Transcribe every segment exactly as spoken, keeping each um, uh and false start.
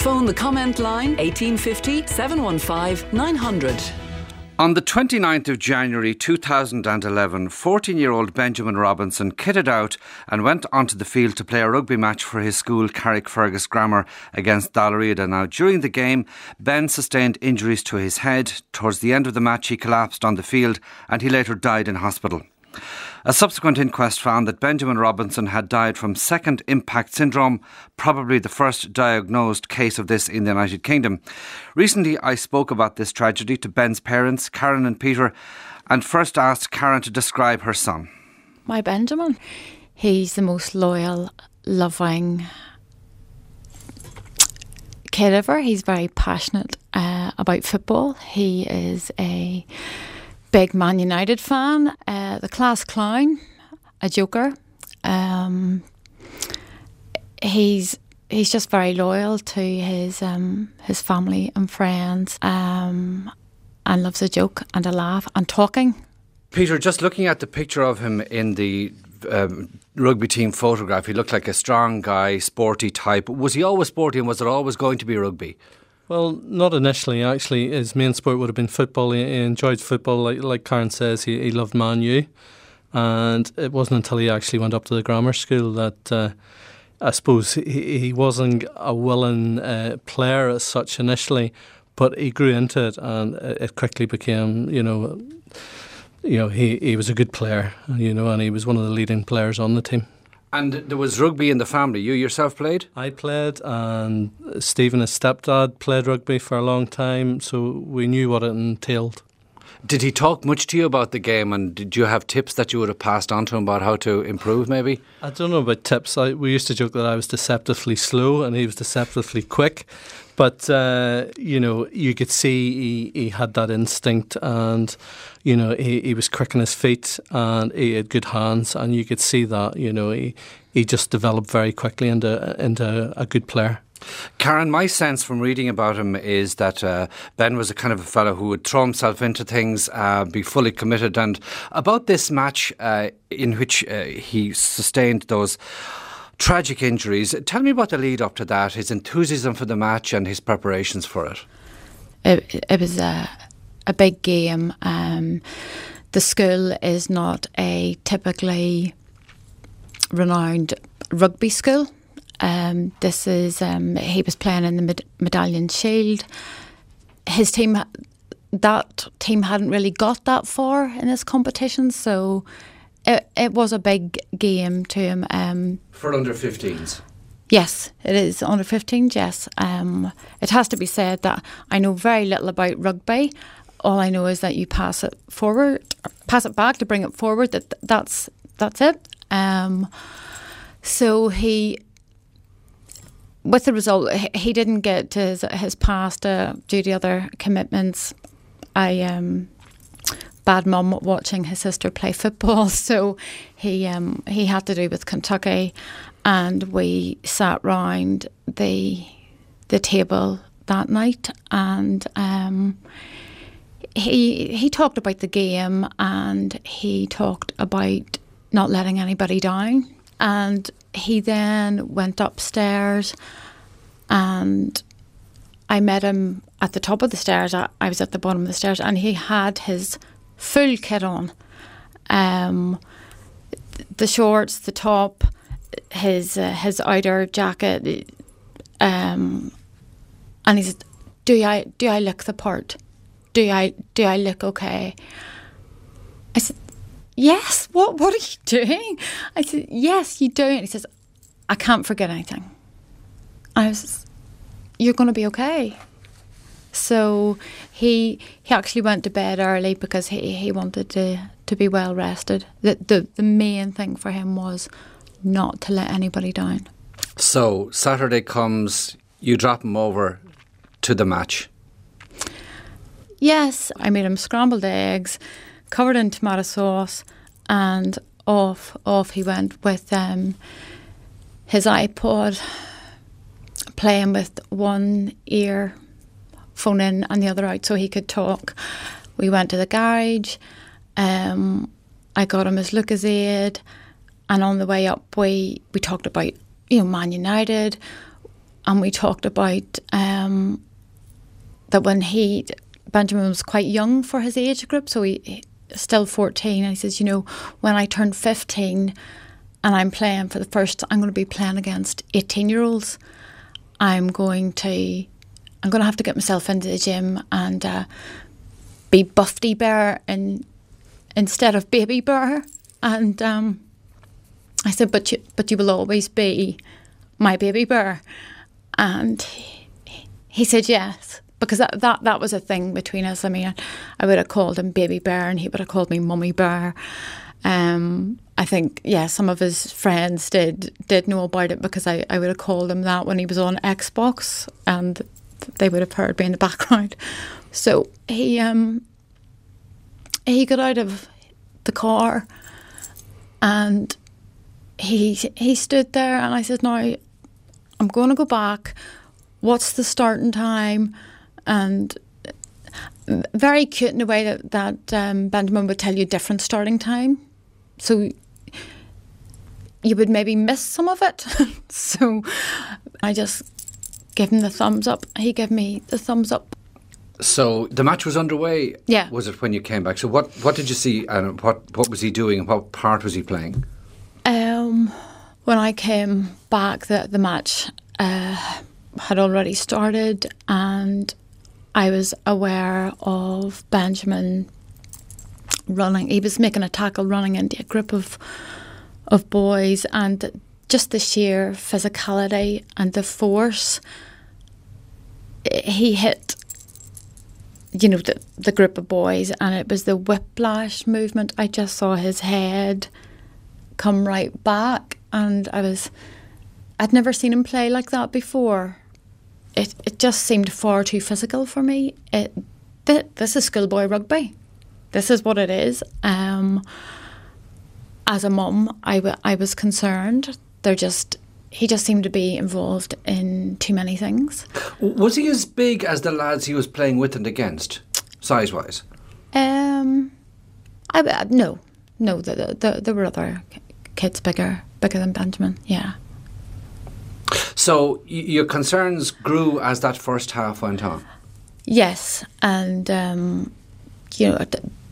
Phone the comment line eighteen fifty, seven one five, nine hundred. On the twenty-ninth of January two thousand eleven, fourteen-year-old Benjamin Robinson kitted out and went onto the field to play a rugby match for his school, Carrickfergus Grammar, against Dalriada. Now, during the game, Ben sustained injuries to his head. Towards the end of the match, he collapsed on the field and he later died in hospital. A subsequent inquest found that Benjamin Robinson had died from second impact syndrome, probably the first diagnosed case of this in the United Kingdom. Recently, I spoke about this tragedy to Ben's parents, Karen and Peter, and first asked Karen to describe her son. My Benjamin, he's the most loyal, loving kid ever. He's very passionate uh, about football. He is a big Man United fan, uh, the class clown, a joker. Um, he's he's just very loyal to his um, his family and friends, um, and loves a joke and a laugh and talking. Peter, just looking at the picture of him in the um, rugby team photograph, he looked like a strong guy, sporty type. Was he always sporty, and was there always going to be rugby? Well, not initially. Actually, his main sport would have been football. He, he enjoyed football, like, like Karen says. He, he loved Man U, and it wasn't until he actually went up to the grammar school that uh, I suppose he, he wasn't a willing uh, player as such initially, but he grew into it, and it quickly became, you know, you know, he, he was a good player, you know, and he was one of the leading players on the team. And there was rugby in the family. You yourself played? I played, and Stephen, his stepdad, played rugby for a long time, so we knew what it entailed. Did he talk much to you about the game, and did you have tips that you would have passed on to him about how to improve, maybe? I don't know about tips. I, we used to joke that I was deceptively slow and he was deceptively quick. But, uh, you know, you could see he, he had that instinct, and, you know, he, he was quick on his feet and he had good hands, and you could see that, you know, he, he just developed very quickly into, into a good player. Karen, my sense from reading about him is that uh, Ben was a kind of a fellow who would throw himself into things, uh, be fully committed. And about this match uh, in which uh, he sustained those tragic injuries, tell me about the lead up to that, his enthusiasm for the match and his preparations for it. It, it was a, a big game. Um, the school is not a typically renowned rugby school. Um, this is um, he was playing in the Med- Medallion Shield. His team, that team hadn't really got that far in this competition, so it, it was a big game to him. Um, For under fifteens? Yes, it is under fifteens, yes. Um, it has to be said that I know very little about rugby. All I know is that you pass it forward, pass it back to bring it forward. That that's that's it. Um, so he. With the result, he didn't get to his, his past uh, due to other commitments. I um, bad mum watching his sister play football, so he um, he had to do with Kentucky, and we sat round the the table that night, and um, he he talked about the game, and he talked about not letting anybody down, and he then went upstairs, and I met him at the top of the stairs. I, I was at the bottom of the stairs, and he had his full kit on. Um, the shorts, the top, his uh, his outer jacket, um, and he said, "Do I do I look the part? Do I do I look okay?" I said, "Yes, what what are you doing?" I said, "Yes, you do." And he says, "I can't forget anything." I was, "You're going to be okay." So he he actually went to bed early because he, he wanted to, to be well rested. The, the the main thing for him was not to let anybody down. So Saturday comes, you drop him over to the match. Yes, I made him scrambled eggs, covered in tomato sauce, and off off he went with um, his iPod, playing with one ear phone in and the other out so he could talk. We went to the garage. Um, I got him his Lucozade, and on the way up we we talked about, you know, Man United, and we talked about um, that when he, Benjamin was quite young for his age group, so he, he still fourteen, and he says, you know, when I turn fifteen and I'm playing for the first, I'm going to be playing against eighteen year olds. I'm going to, I'm going to have to get myself into the gym and uh, be Buffy Bear and instead of Baby Bear. And um, I said, but you, but you will always be my Baby Bear. And he, he said yes, because that, that, that was a thing between us. I mean, I would have called him Baby Bear and he would have called me Mummy Bear. Um, I think, yeah, some of his friends did did know about it because I, I would have called him that when he was on Xbox, and they would have heard me in the background. So he um he got out of the car and he he stood there, and I said, "Now I'm going to go back. What's the starting time?" And very cute in a way that that um, Benjamin would tell you different starting time. So you would maybe miss some of it. So I just gave him the thumbs up. He gave me the thumbs up. So the match was underway. Yeah. Was it when you came back? So what, what did you see, and what, what was he doing, and what part was he playing? Um, when I came back, the, the match uh, had already started, and I was aware of Benjamin running. He was making a tackle, running into a group of of boys, and just the sheer physicality and the force. He hit, you know, the, the group of boys, and it was the whiplash movement. I just saw his head come right back, and I was, I'd never seen him play like that before. It it just seemed far too physical for me. It th- this is schoolboy rugby. This is what it is. Um, as a mum, I, w- I was concerned. They're just he just seemed to be involved in too many things. Was he as big as the lads he was playing with and against, size wise? Um, I uh, no, no. The, the, there were other kids bigger, bigger than Benjamin. Yeah. So y- your concerns grew as that first half went on? Yes, and um, you know,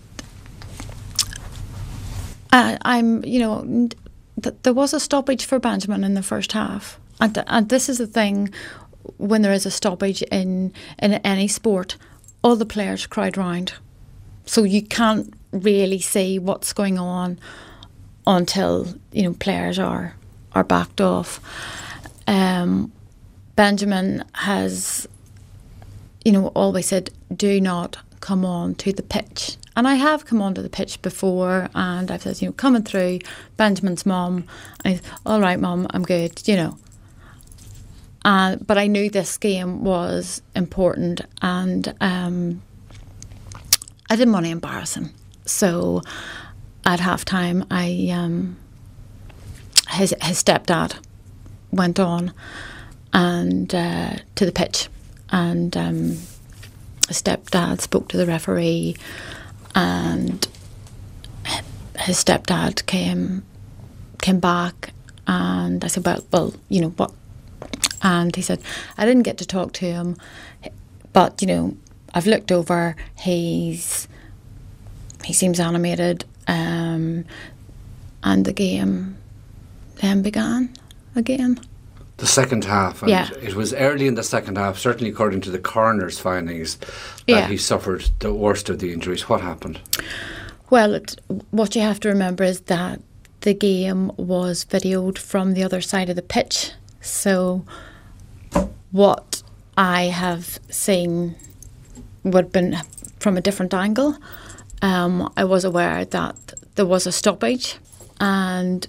I, I'm, you know, th- there was a stoppage for Benjamin in the first half, and th- and this is the thing, when there is a stoppage in in any sport, all the players crowd round, so you can't really see what's going on until, you know, players are are backed off. Um, Benjamin has, you know, always said, do not come on to the pitch. And I have come onto the pitch before, and I've said, you know, coming through, Benjamin's mum, and he's, all right, mum, I'm good, you know. Uh, but I knew this game was important, and um, I didn't want to embarrass him. So at half time, I, um, his, his stepdad went on and uh, to the pitch, and um, his stepdad spoke to the referee, and his stepdad came came back, and I said, well, well, you know what? And he said, I didn't get to talk to him, but you know, I've looked over. He's he seems animated, um, and the game then began again. The second half, and yeah. It was early in the second half, certainly according to the coroner's findings, that yeah. he suffered the worst of the injuries. What happened? Well, it, what you have to remember is that the game was videoed from the other side of the pitch. So what I have seen would have been from a different angle. Um, I was aware that there was a stoppage, and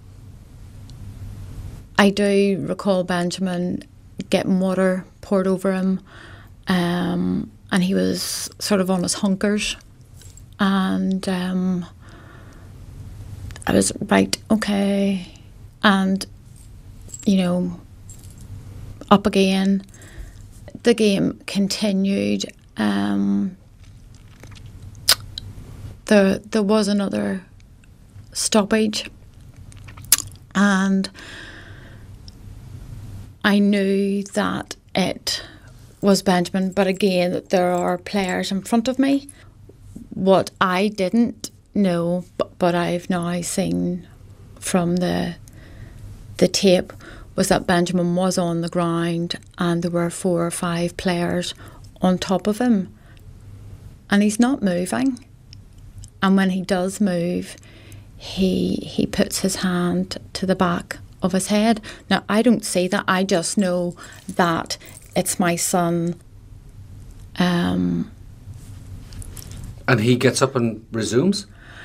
I do recall Benjamin getting water poured over him, um, and he was sort of on his hunkers, and um, I was right, okay, and you know, up again. The game continued. Um, there, there was another stoppage, and I knew that it was Benjamin, but again, there are players in front of me. What I didn't know, but, but I've now seen from the the tape, was that Benjamin was on the ground and there were four or five players on top of him. And he's not moving. And when he does move, he he puts his hand to the back of his head. Now, I don't see that. I just know that it's my son. Um, and he gets up and resumes?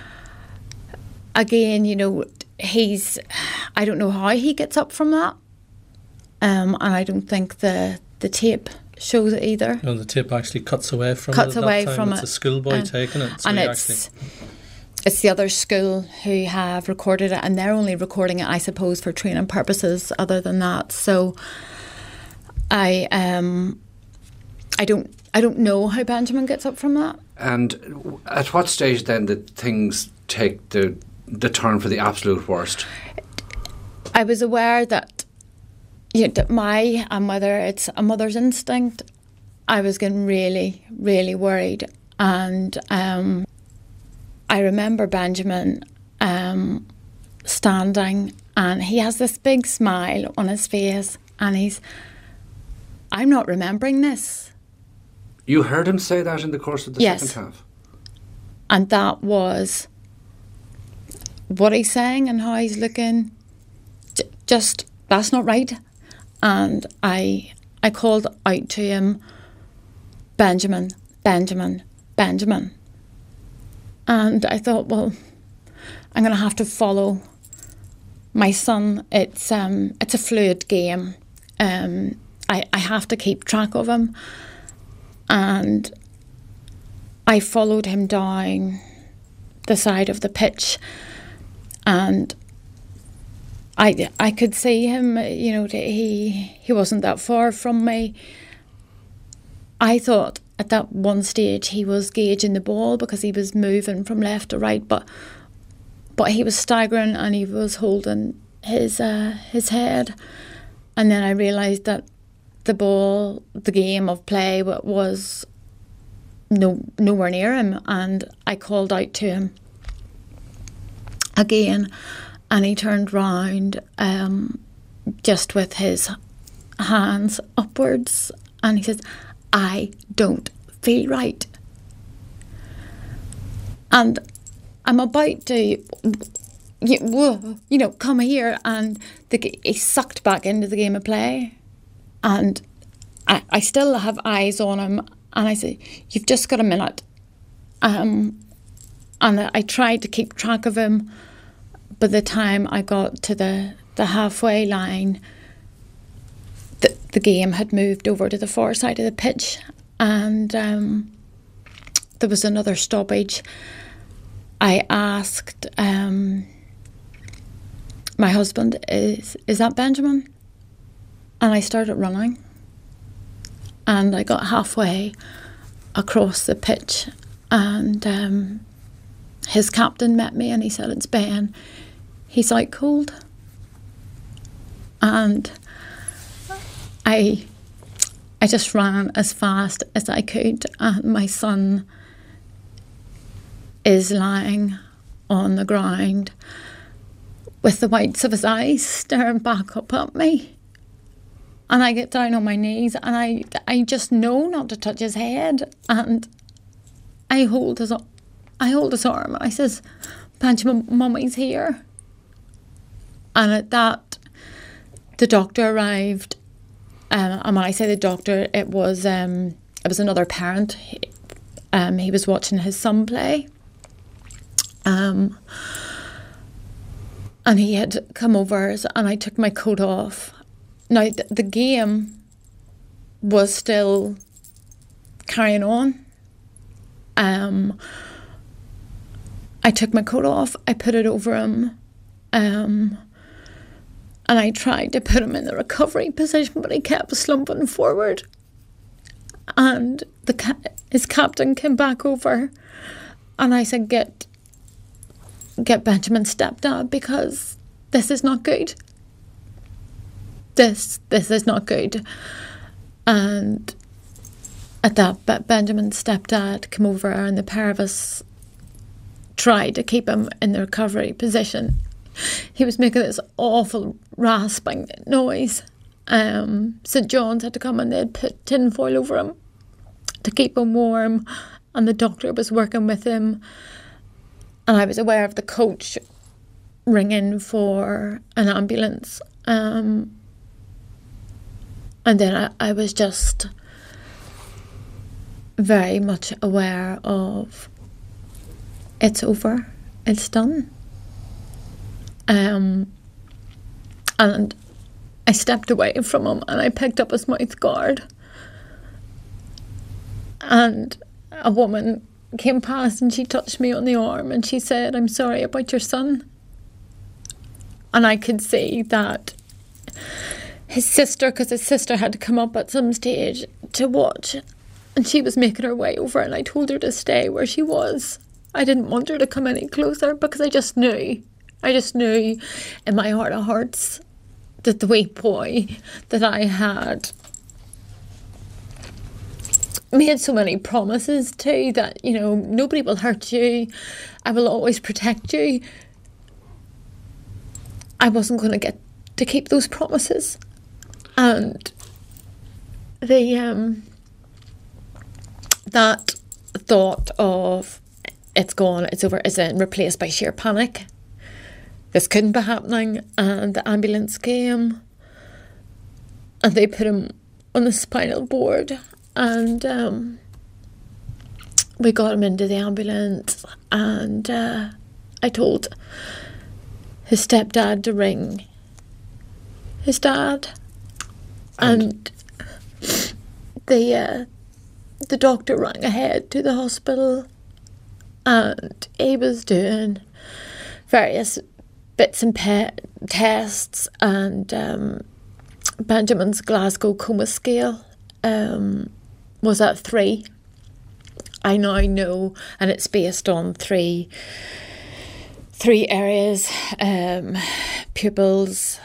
Again, you know, he's... I don't know how he gets up from that. Um, and I don't think the, the tape shows it either. No, the tape actually cuts away from cuts it at away that time. from it's it. a schoolboy and, taking it. So and he it's, actually... it's the other school who have recorded it, and they're only recording it, I suppose, for training purposes other than that. So I um I don't I don't know how Benjamin gets up from that. And at what stage then did things take the the turn for the absolute worst? I was aware that, you know, that my and whether it's a mother's instinct, I was getting really, really worried. And um, I remember Benjamin um, standing, and he has this big smile on his face, and he's, I'm not remembering this. You heard him say that in the course of the yes. second half? And that was what he's saying and how he's looking. J- just, that's not right. And I I called out to him, Benjamin, Benjamin, Benjamin. And I thought, well, I'm going to have to follow my son. It's um it's a fluid game. Um, I, I have to keep track of him. And I followed him down the side of the pitch, and I, I could see him, you know, he he wasn't that far from me. I thought at that one stage he was gauging the ball because he was moving from left to right, but but he was staggering and he was holding his uh, his head. And then I realised that the ball, the game of play was no nowhere near him, and I called out to him again, and he turned round um, just with his hands upwards, and he says, I don't feel right. And I'm about to, you, you know, come here, and the, he sucked back into the game of play. And I, I still have eyes on him, and I say, you've just got a minute. Um, and I tried to keep track of him. By the time I got to the, the halfway line, the, the game had moved over to the far side of the pitch, and um, there was another stoppage. I asked um, my husband, is, is that Benjamin? And I started running. And I got halfway across the pitch, and um, his captain met me, and he said, it's Ben. He's out cold. And I I just ran as fast as I could, and my son is lying on the ground with the whites of his eyes staring back up at me. And I get down on my knees, and I I just know not to touch his head, and I hold his I hold his arm, and I says, Benjamin, Mummy's here. And at that, the doctor arrived, um, and when I say the doctor, it was um, it was another parent. He, um, he was watching his son play, um, and he had come over, and I took my coat off. Now, th- the game was still carrying on. Um, I took my coat off, I put it over him, um, and I tried to put him in the recovery position, but he kept slumping forward. And the ca- his captain came back over, and I said, get, get Benjamin's stepdad, because this is not good. this this is not good. And at that, Benjamin's stepdad came over, and the pair of us tried to keep him in the recovery position. He was making this awful rasping noise. Um, St John's had to come and they'd put tin foil over him to keep him warm, and the doctor was working with him. And I was aware of the coach ringing for an ambulance. Um, and then I, I was just very much aware of, it's over, it's done. Um, and I stepped away from him and I picked up his mouth guard. And a woman came past and she touched me on the arm and she said, "I'm sorry about your son." And I could see that his sister, because his sister had to come up at some stage to watch, and she was making her way over, and I told her to stay where she was. I didn't want her to come any closer because I just knew, I just knew in my heart of hearts that the wee boy that I had made so many promises to, that, you know, nobody will hurt you, I will always protect you. I wasn't going to get to keep those promises. And the um, that thought of it's gone, it's over, is then replaced by sheer panic. This couldn't be happening, and the ambulance came and they put him on the spinal board, and um, we got him into the ambulance, and uh, I told his stepdad to ring his dad, and, and the uh, the doctor rang ahead to the hospital, and he was doing various bits and pe- tests, and um, Benjamin's Glasgow Coma Scale um, was at three. I now know, and it's based on three three areas: um, pupils,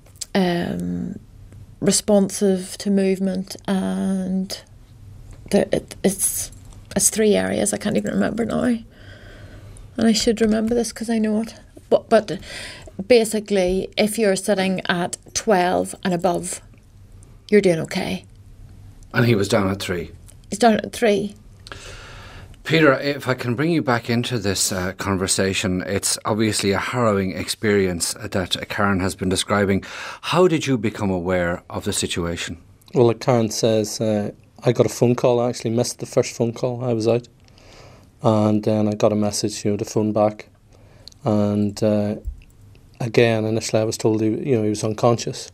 um, responsive to movement, and the, it, it's it's three areas. I can't even remember now, and I should remember this because I know it. But but basically, if you're sitting at twelve and above, you're doing okay. And he was down at three. He's down at three. Peter, if I can bring you back into this uh, conversation, it's obviously a harrowing experience that Karen has been describing. How did you become aware of the situation? Well, like Karen says, uh, I got a phone call. I actually missed the first phone call. I was out. And then I got a message, you know, to phone back. And uh, again, initially I was told he, you know, he was unconscious.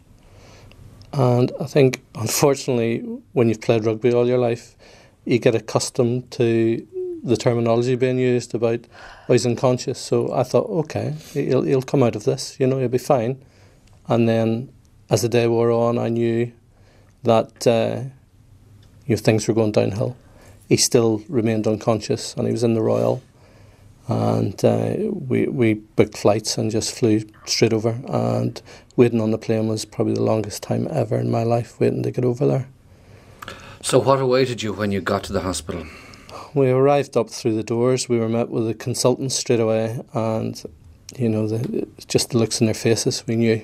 And I think, unfortunately, when you've played rugby all your life, you get accustomed to the terminology being used about, oh, he's unconscious. So I thought, okay, he'll, he'll come out of this, you know, he'll be fine. And then as the day wore on, I knew that uh, you know, things were going downhill. He still remained unconscious, and he was in the Royal. And uh, we we booked flights and just flew straight over. And waiting on the plane was probably the longest time ever in my life, waiting to get over there. So what awaited you when you got to the hospital? We arrived up through the doors. We were met with the consultants straight away, and you know, the, just the looks in their faces, we knew.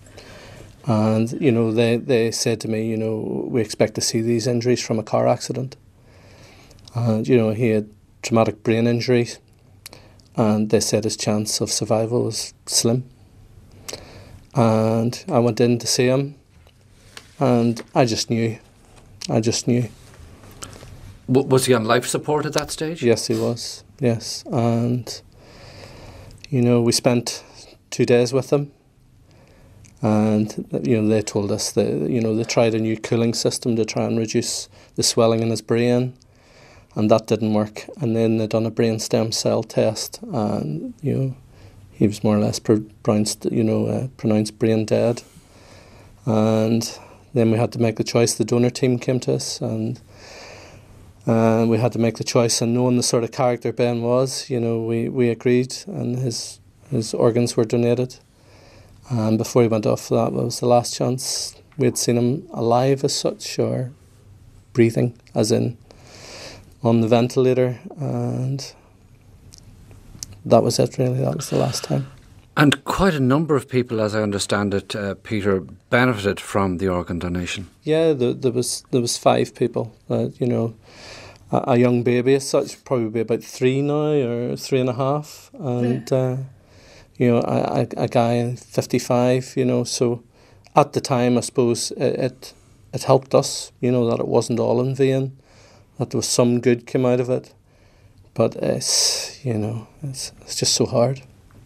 And you know, they they said to me, you know, we expect to see these injuries from a car accident. And you know, he had traumatic brain injuries, and they said his chance of survival was slim. And I went in to see him, and I just knew. I just knew. Was he on life support at that stage? Yes, he was. Yes, and you know, we spent two days with him, and you know, they told us that, you know, they tried a new cooling system to try and reduce the swelling in his brain, and that didn't work. And then they done a brain stem cell test, and you know, he was more or less pronounced, you know, uh, pronounced brain dead. And then we had to make the choice. The donor team came to us, and uh, we had to make the choice. And knowing the sort of character Ben was, you know, we, we agreed, and his his organs were donated. And before he went off, that was the last chance we had seen him alive as such, or breathing, as in on the ventilator, and that was it really. That was the last time. And quite a number of people, as I understand it, uh, Peter, benefited from the organ donation. Yeah, there, there was there was five people. Uh, you know, a, a young baby as such, probably about three now or three and a half, and uh, you know, a, a, a guy fifty-five. You know, so at the time, I suppose it, it it helped us. You know, that it wasn't all in vain, that there was some good came out of it. But it's you know, it's it's just so hard.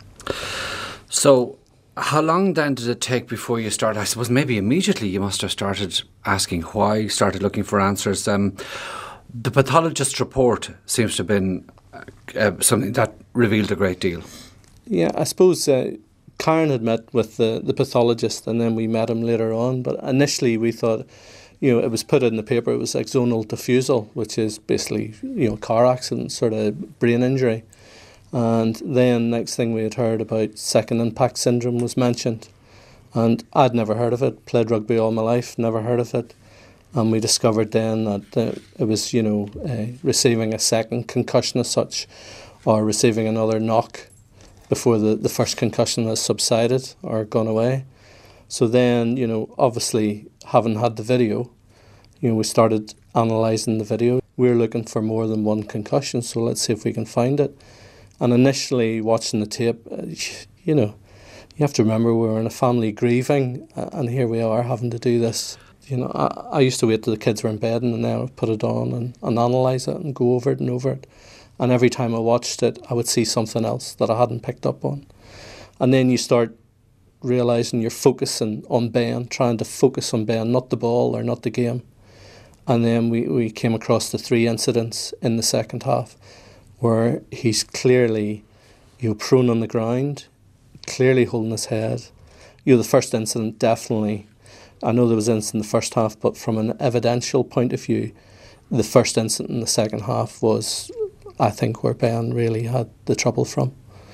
So, how long then did it take before you started? I suppose maybe immediately you must have started asking why, started looking for answers. Um, the pathologist's report seems to have been uh, uh, something that revealed a great deal. Yeah, I suppose uh, Karen had met with the, the pathologist, and then we met him later on. But initially we thought, you know, it was put in the paper, it was axonal diffusal, which is basically, you know, car accident, sort of brain injury. And then next thing we had heard about second impact syndrome was mentioned. And I'd never heard of it, played rugby all my life, never heard of it. And we discovered then that uh, it was, you know, uh, receiving a second concussion as such, or receiving another knock before the, the first concussion has subsided or gone away. So then, you know, obviously having had the video, you know, we started analysing the video. We were looking for more than one concussion, so let's see if we can find it. And initially watching the tape, uh, you know, you have to remember we were in a family grieving, uh, and here we are having to do this. You know, I, I used to wait till the kids were in bed and then I would put it on and, and analyse it and go over it and over it. And every time I watched it, I would see something else that I hadn't picked up on. And then you start realising you're focusing on Ben, trying to focus on Ben, not the ball or not the game. And then we, we came across the three incidents in the second half, where he's clearly, you know, prone on the ground, clearly holding his head. You know, the first incident definitely, I know there was incident in the first half, but from an evidential point of view, the first incident in the second half was, I think, where Ben really had the trouble from.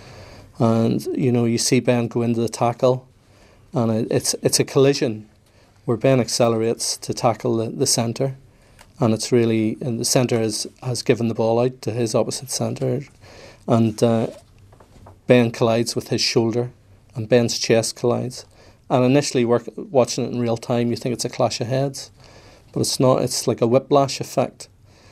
And, you know, you see Ben go into the tackle, and it, it's it's a collision where Ben accelerates to tackle the, the centre. And it's really, and the centre has, has given the ball out to his opposite centre. And uh, Ben collides with his shoulder, and Ben's chest collides. And initially, work, watching it in real time, you think it's a clash of heads. But it's not, it's like a whiplash effect.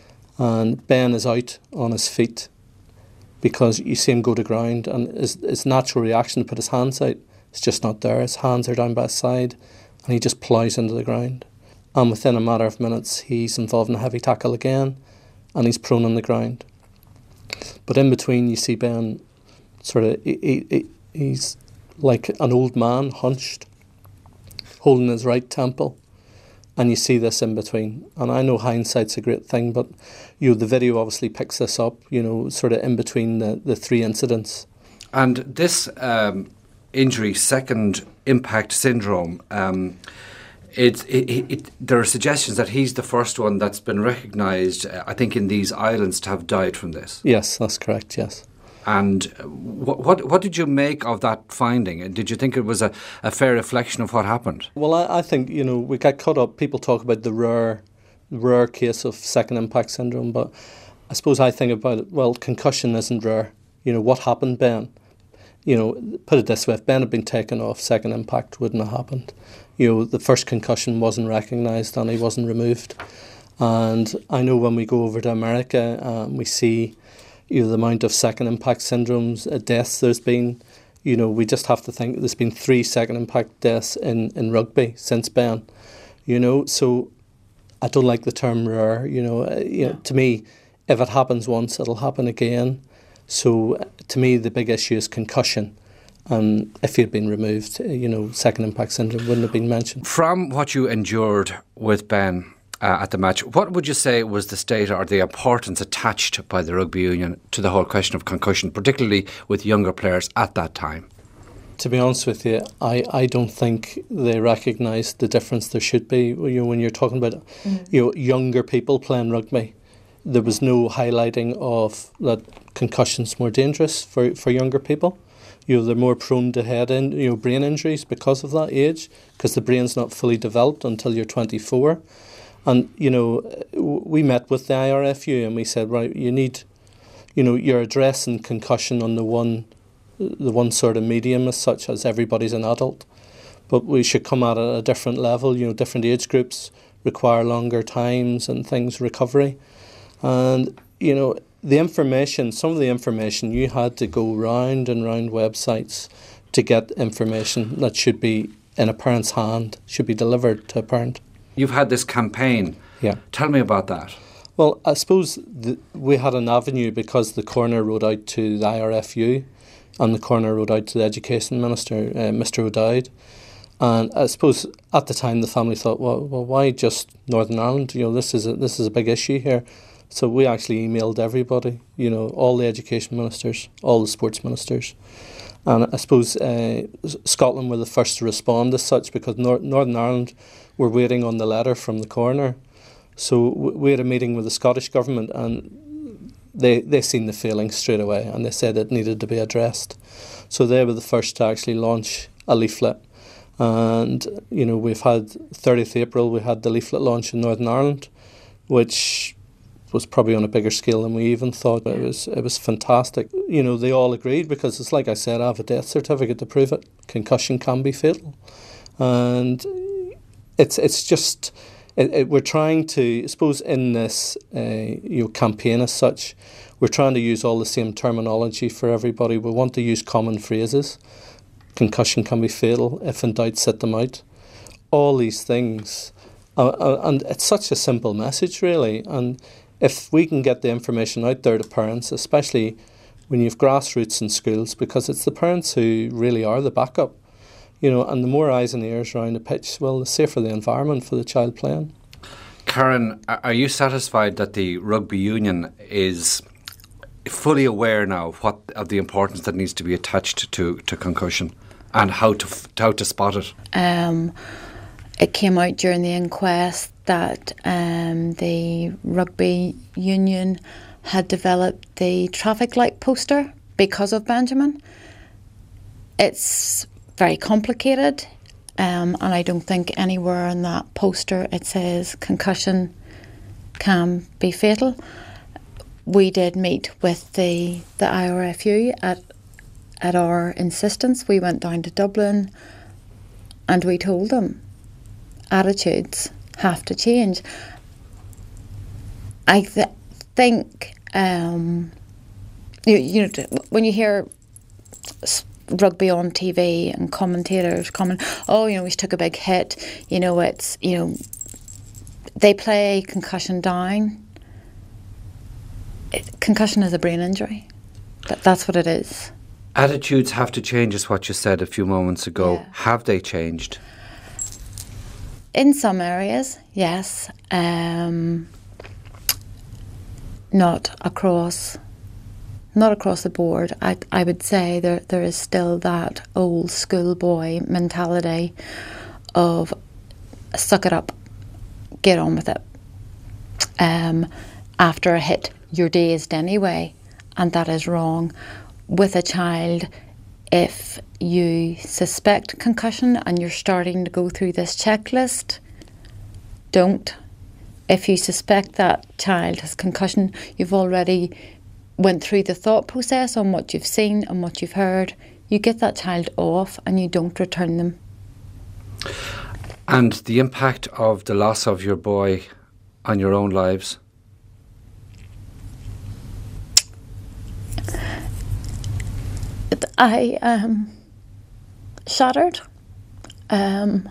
And Ben is out on his feet because you see him go to ground, and his, his natural reaction to put his hands out is just not there. His hands are down by his side, and he just plows into the ground. And within a matter of minutes, he's involved in a heavy tackle again, and he's prone on the ground. But in between, you see Ben sort of, he, he, he's like an old man, hunched, holding his right temple. And you see this in between. And I know hindsight's a great thing, but you know, the video obviously picks this up, you know, sort of in between the, the three incidents. And this um, injury, second impact syndrome, um, It, it, it, there are suggestions that he's the first one that's been recognised, uh, I think, in these islands to have died from this. Yes, that's correct, yes. And what what, what did you make of that finding? Did you think it was a, a fair reflection of what happened? Well, I, I think, you know, we got caught up, people talk about the rare, rare case of second impact syndrome, but I suppose I think about it, well, concussion isn't rare. You know, what happened, Ben? You know, put it this way, if Ben had been taken off, second impact wouldn't have happened. You know, the first concussion wasn't recognised and he wasn't removed. And I know when we go over to America, um, we see, you know, the amount of second impact syndromes, uh, deaths there's been. You know, we just have to think there's been three second impact deaths in, in rugby since Ben. You know, so I don't like the term rare. You know, uh, you know, to me, if it happens once, it'll happen again. So uh, to me, the big issue is concussion. And if he had been removed, you know, second impact syndrome wouldn't have been mentioned. From what you endured with Ben uh, at the match, what would you say was the state or the importance attached by the rugby union to the whole question of concussion, particularly with younger players at that time? To be honest with you, I, I don't think they recognise the difference there should be. You know, when you're talking about mm. you know, younger people playing rugby, there was no highlighting of that concussion's more dangerous for, for younger people. you know, they're more prone to head in, you know, brain injuries because of that age, because the brain's not fully developed until you're twenty-four. And, you know, we met with the I R F U and we said, right, you need, you know, you're addressing concussion on the one, the one sort of medium as such, as everybody's an adult. But we should come at it at a different level. You know, different age groups require longer times and things, recovery. And, you know, the information, some of the information, you had to go round and round websites to get information that should be in a parent's hand, should be delivered to a parent. You've had this campaign. Yeah. Tell me about that. Well, I suppose the, we had an avenue because the coroner wrote out to the I R F U and the coroner wrote out to the Education Minister, uh, Mister O'Dowd. And I suppose at the time the family thought, well, well, why just Northern Ireland? You know, this is a, this is a big issue here. So we actually emailed everybody, you know, all the education ministers, all the sports ministers. And I suppose uh, Scotland were the first to respond as such because Nor- Northern Ireland were waiting on the letter from the coroner. So w- we had a meeting with the Scottish Government and they, they seen the failing straight away and they said it needed to be addressed. So they were the first to actually launch a leaflet. And, you know, we've had thirtieth April, we had the leaflet launch in Northern Ireland, which was probably on a bigger scale than we even thought. It was it was fantastic. You know, they all agreed because it's like I said, I have a death certificate to prove it. Concussion can be fatal. And it's it's just, it, it, we're trying to, I suppose in this uh, you know, campaign as such, we're trying to use all the same terminology for everybody. We want to use common phrases. Concussion can be fatal. If in doubt, sit them out. All these things. Uh, uh, and it's such a simple message, really. And if we can get the information out there to parents, especially when you've grassroots in schools, because it's the parents who really are the backup, you know, and the more eyes and ears around the pitch, well, the safer the environment for the child playing. Karen, are you satisfied that the rugby union is fully aware now of what of the importance that needs to be attached to, to concussion and how to how to spot it? Um, it came out during the inquest that um, the rugby union had developed the traffic light poster because of Benjamin. It's very complicated, um, and I don't think anywhere in that poster it says concussion can be fatal. We did meet with the, the I R F U at at our insistence. We went down to Dublin and we told them attitudes have to change. I th- think um, you, you know, when you hear rugby on T V and commentators comment, oh, you know, we took a big hit, you know, it's, you know, they play concussion down. It, concussion is a brain injury. That, that's what it is. Attitudes have to change is what you said a few moments ago. Yeah. Have they changed? In some areas, yes. Um, not across not across the board. I I would say there there is still that old schoolboy mentality of suck it up, get on with it. Um, after a hit, you're dazed anyway, and that is wrong. With a child, if you suspect concussion and you're starting to go through this checklist, don't. If you suspect that child has concussion, you've already went through the thought process on what you've seen and what you've heard. You get that child off and you don't return them. And the impact of the loss of your boy on your own lives? I am shattered. Um,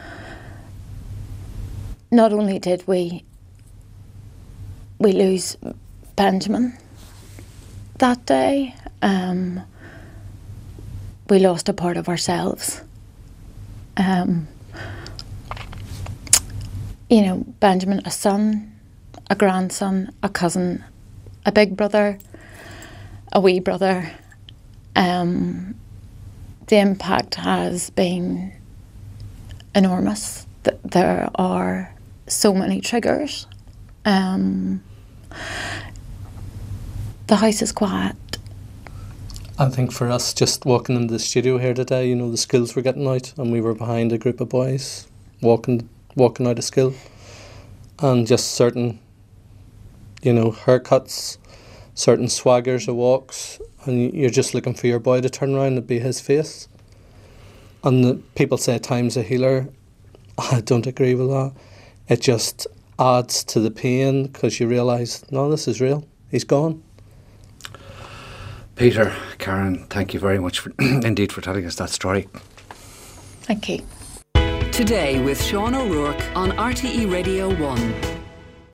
not only did we we lose Benjamin that day, um, we lost a part of ourselves. Um, you know, Benjamin, a son, a grandson, a cousin, a big brother, a wee brother. Um, the impact has been enormous. Th- there are so many triggers. Um, the house is quiet. I think for us, just walking into the studio here today, you know, the skills were getting out, and we were behind a group of boys walking walking out of school, and just certain, you know, haircuts, certain swaggers of walks, and you're just looking for your boy to turn around and be his face. And the people say time's a healer. I don't agree with that. It just adds to the pain because you realise, no, this is real. He's gone. Peter, Karen, thank you very much for, indeed for telling us that story. Thank you. Today with Sean O'Rourke on R T E Radio one.